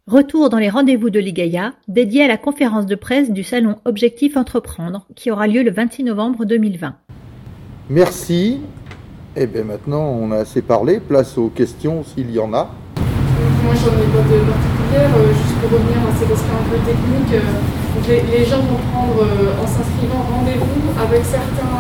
Retour dans les rendez-vous de l'IGAIA, dédié à la conférence de presse du salon Objectif Entreprendre, qui aura lieu le 26 novembre 2020. Merci. Et bien maintenant, on a assez parlé. Place aux questions s'il y en a. Moi, j'en ai pas de particulière. Juste pour revenir à ces aspects un peu techniques, les gens vont prendre, en s'inscrivant, rendez-vous avec certains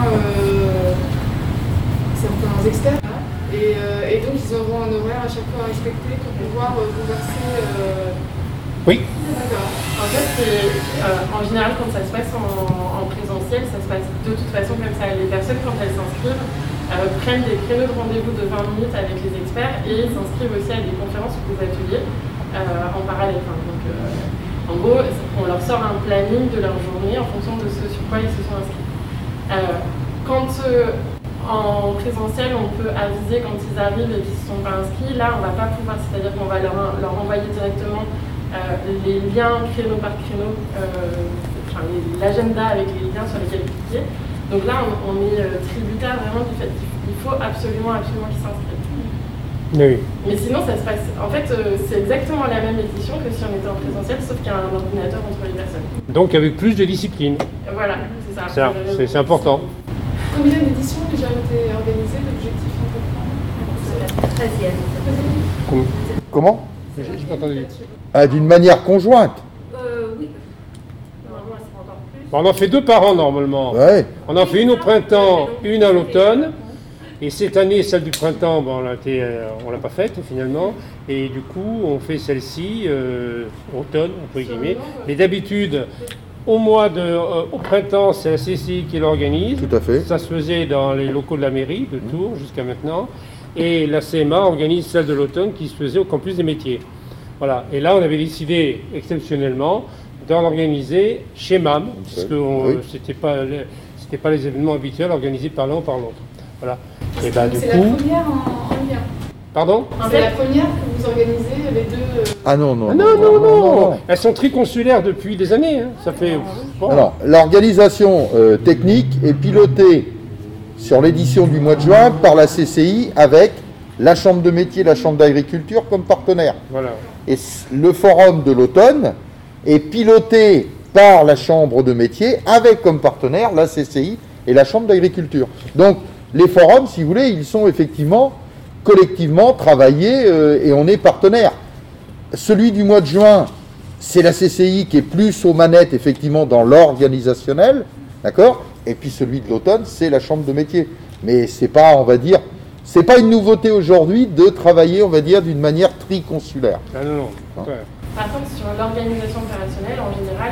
experts. Et donc, ils auront un horaire à chaque fois à respecter pour pouvoir converser. Oui. D'accord. En fait, en général, quand ça se passe en présentiel, ça se passe de toute façon comme ça. Les personnes, quand elles s'inscrivent, prennent des créneaux de rendez-vous de 20 minutes avec les experts et s'inscrivent aussi à des conférences ou des ateliers en parallèle. Donc, en gros, on leur sort un planning de leur journée en fonction de ce sur quoi ils se sont inscrits. En présentiel, on peut aviser quand ils arrivent et qu'ils ne se sont pas inscrits. Là, on ne va pas pouvoir, c'est-à-dire qu'on va leur envoyer directement les liens créneau par créneau, l'agenda avec les liens sur lesquels cliquer. Donc là, on est tributaire vraiment du fait qu'il faut absolument qu'ils s'inscrivent. Oui. Mais sinon, ça se passe. En fait, c'est exactement la même édition que si on était en présentiel, sauf qu'il y a un ordinateur entre les personnes. Donc avec plus de discipline. Voilà, c'est ça. C'est important. Combien d'éditions déjà ont été organisées d'Objectif Entreprendre? C'est la 13e. Comment? J'ai pas entendu. D'une manière conjointe. Oui. Normalement, elle sera encore plus. On en fait 2 par an normalement. Ouais. On en fait une au printemps, une à l'automne. Et cette année, celle du printemps, on l'a pas faite finalement. Et du coup, on fait celle-ci automne, entre guillemets. Mais d'habitude, au printemps, c'est la CCI qui l'organise. Tout à fait. Ça se faisait dans les locaux de la mairie de Tours jusqu'à maintenant. Et la CMA organise celle de l'automne qui se faisait au campus des métiers. Voilà. Et là, on avait décidé exceptionnellement d'en organiser chez MAM, puisque c'était pas les événements habituels organisés par l'un ou par l'autre. Voilà. Et C'est la première en lien. Pardon? C'est la première que vous organisez les deux. Ah non. Non. Elles sont triconsulaires depuis des années. Hein. Ça fait. Bon. Alors, l'organisation technique est pilotée sur l'édition du mois de juin par la CCI avec la Chambre de métier, la Chambre d'agriculture comme partenaire. Voilà. Et le forum de l'automne est piloté par la Chambre de métier avec comme partenaire la CCI et la Chambre d'agriculture. Donc, les forums, si vous voulez, ils sont effectivement collectivement travaillés et on est partenaire. Celui du mois de juin, c'est la CCI qui est plus aux manettes, effectivement, dans l'organisationnel, d'accord? Et puis celui de l'automne, c'est la chambre de métier. Mais c'est pas, on va dire, c'est pas une nouveauté aujourd'hui de travailler, on va dire, d'une manière triconsulaire. Ah non. Ouais. Par contre, sur l'organisation opérationnelle, en général,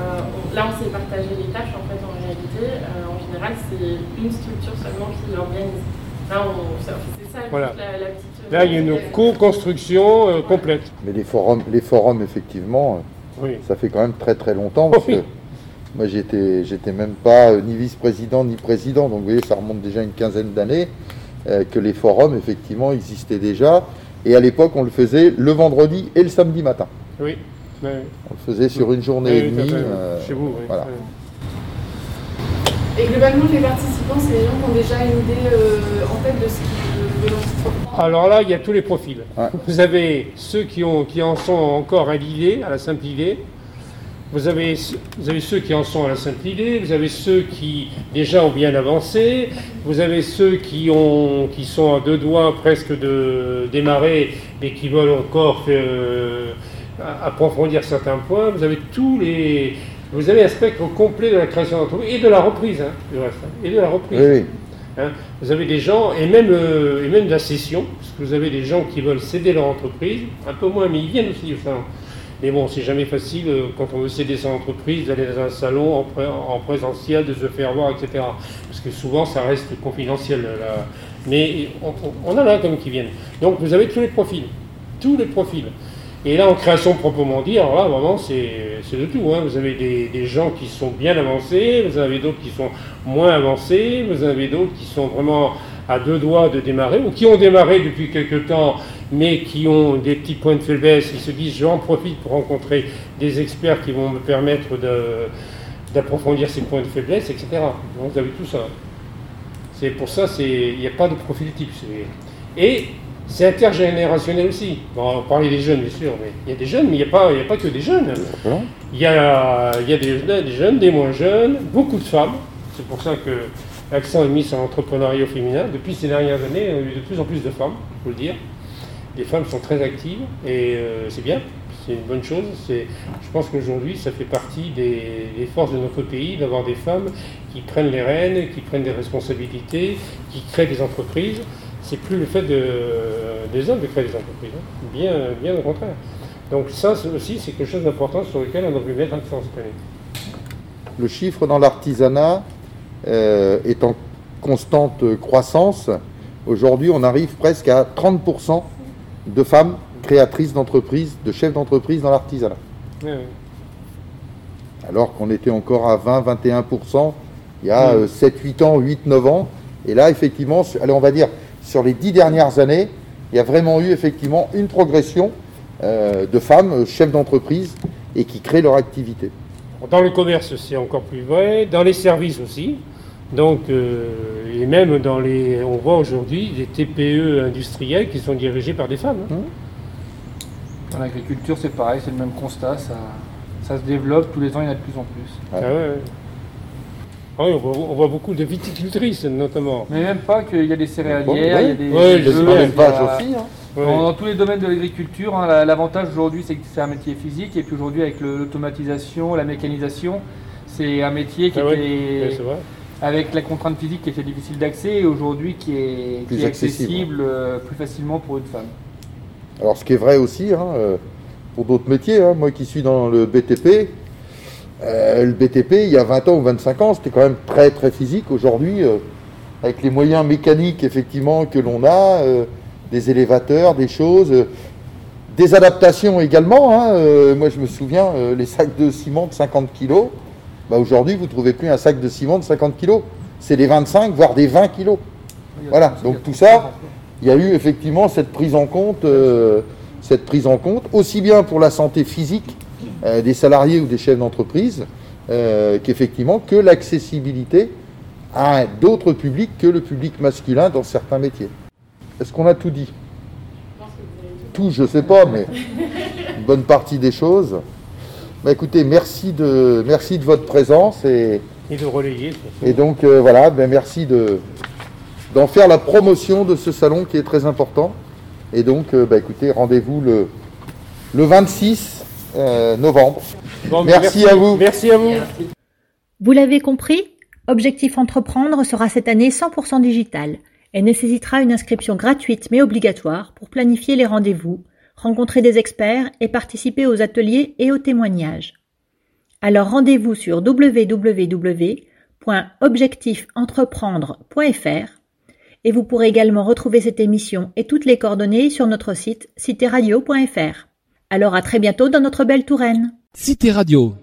là on s'est partagé les tâches en fait en réalité. En général, c'est une structure seulement qui l'organise. Là, c'est ça voilà. la petite. Là, il y a une co-construction complète. Mais les forums effectivement, oui. Ça fait quand même très très longtemps. Parce que moi, j'étais même pas ni vice-président ni président. Donc, vous voyez, ça remonte déjà une quinzaine d'années que les forums, effectivement, existaient déjà. Et à l'époque, on le faisait le vendredi et le samedi matin. Oui. On le faisait sur une journée et demie. Chez vous, oui. Voilà. Et globalement, les participants, c'est les gens qui ont déjà une idée en tête de ce qu'ils veulent entreprendre. Alors là, il y a tous les profils. Ouais. Vous avez ceux qui en sont encore à l'idée, à la simple idée. Vous avez ceux qui en sont à la simple idée. Vous avez ceux qui déjà ont bien avancé. Vous avez ceux qui sont à 2 doigts presque de démarrer, mais qui veulent encore approfondir certains points. Vous avez un spectre complet de la création d'entreprise et de la reprise, du reste, et de la reprise. Oui. Vous avez des gens, et même de la cession, parce que vous avez des gens qui veulent céder leur entreprise, un peu moins, mais ils viennent aussi. Enfin, mais bon, c'est jamais facile quand on veut céder son entreprise d'aller dans un salon en présentiel, de se faire voir, etc. Parce que souvent, ça reste confidentiel. Là. Mais on en a comme qui viennent. Donc, vous avez tous les profils. Et là, en création proprement dit, alors là, vraiment, c'est de tout. Vous avez des gens qui sont bien avancés, vous avez d'autres qui sont moins avancés, vous avez d'autres qui sont vraiment à 2 doigts de démarrer, ou qui ont démarré depuis quelque temps, mais qui ont des petits points de faiblesse. Ils se disent, j'en profite pour rencontrer des experts qui vont me permettre d'approfondir ces points de faiblesse, etc. Donc, vous avez tout ça. C'est pour ça, il n'y a pas de profil type. Et C'est intergénérationnel aussi. Bon, on parlait des jeunes, bien sûr, mais il y a des jeunes, mais il n'y a pas que des jeunes. Il y a des jeunes, des moins jeunes, beaucoup de femmes. C'est pour ça que l'accent est mis sur l'entrepreneuriat féminin. Depuis ces dernières années, il y a eu de plus en plus de femmes, il faut le dire. Les femmes sont très actives et c'est bien, c'est une bonne chose. Je pense qu'aujourd'hui, ça fait partie des forces de notre pays d'avoir des femmes qui prennent les rênes, qui prennent des responsabilités, qui créent des entreprises. C'est plus le fait des hommes de créer des entreprises, hein. Bien au contraire. Donc ça aussi, c'est quelque chose d'important sur lequel on a voulu mettre l'accent cette année. Le chiffre dans l'artisanat est en constante croissance. Aujourd'hui, on arrive presque à 30% de femmes créatrices d'entreprises, de chefs d'entreprise dans l'artisanat. Oui. Alors qu'on était encore à 20-21% il y a 7-8 ans, 8-9 ans. Et là, effectivement, allez, on va dire, sur les 10 dernières années, il y a vraiment eu effectivement une progression de femmes chefs d'entreprise et qui créent leur activité. Dans le commerce, c'est encore plus vrai, dans les services aussi. Donc, et même on voit aujourd'hui des TPE industrielles qui sont dirigées par des femmes. Hein. Dans l'agriculture, c'est pareil, c'est le même constat, ça se développe, tous les ans il y en a de plus en plus. Ouais. Ah ouais. Ah oui, on voit beaucoup de viticultrices notamment. Mais même pas qu'il y a des céréalières, il y a des l'élevage aussi. Hein. Ouais. Dans tous les domaines de l'agriculture, hein, l'avantage aujourd'hui c'est que c'est un métier physique et puis aujourd'hui avec l'automatisation, la mécanisation, c'est un métier qui était c'est vrai. avec la contrainte physique qui était difficile d'accès et aujourd'hui qui est accessible plus facilement pour une femme. Alors ce qui est vrai aussi, hein, pour d'autres métiers, hein, moi qui suis dans le BTP, il y a 20 ans ou 25 ans, c'était quand même très très physique. Aujourd'hui, avec les moyens mécaniques effectivement que l'on a, des élévateurs, des choses, des adaptations également. Hein, moi je me souviens, les sacs de ciment de 50 kg, aujourd'hui vous ne trouvez plus un sac de ciment de 50 kg. C'est des 25 voire des 20 kg. Voilà, donc tout ça, il y a eu effectivement cette prise en compte, aussi bien pour la santé physique des salariés ou des chefs d'entreprise, qu'effectivement que l'accessibilité à d'autres publics que le public masculin dans certains métiers. Est-ce qu'on a tout dit ? Tout, je ne sais pas, mais une bonne partie des choses. Écoutez, merci de votre présence et de relayer. Et donc merci d'en faire la promotion de ce salon qui est très important. Et donc, écoutez, rendez-vous le 26 novembre. Bon, merci à vous. Merci à vous. Vous l'avez compris, Objectif Entreprendre sera cette année 100% digital et nécessitera une inscription gratuite mais obligatoire pour planifier les rendez-vous, rencontrer des experts et participer aux ateliers et aux témoignages. Alors rendez-vous sur www.objectifentreprendre.fr et vous pourrez également retrouver cette émission et toutes les coordonnées sur notre site citéradio.fr. Alors à très bientôt dans notre belle Touraine. Cité Radio.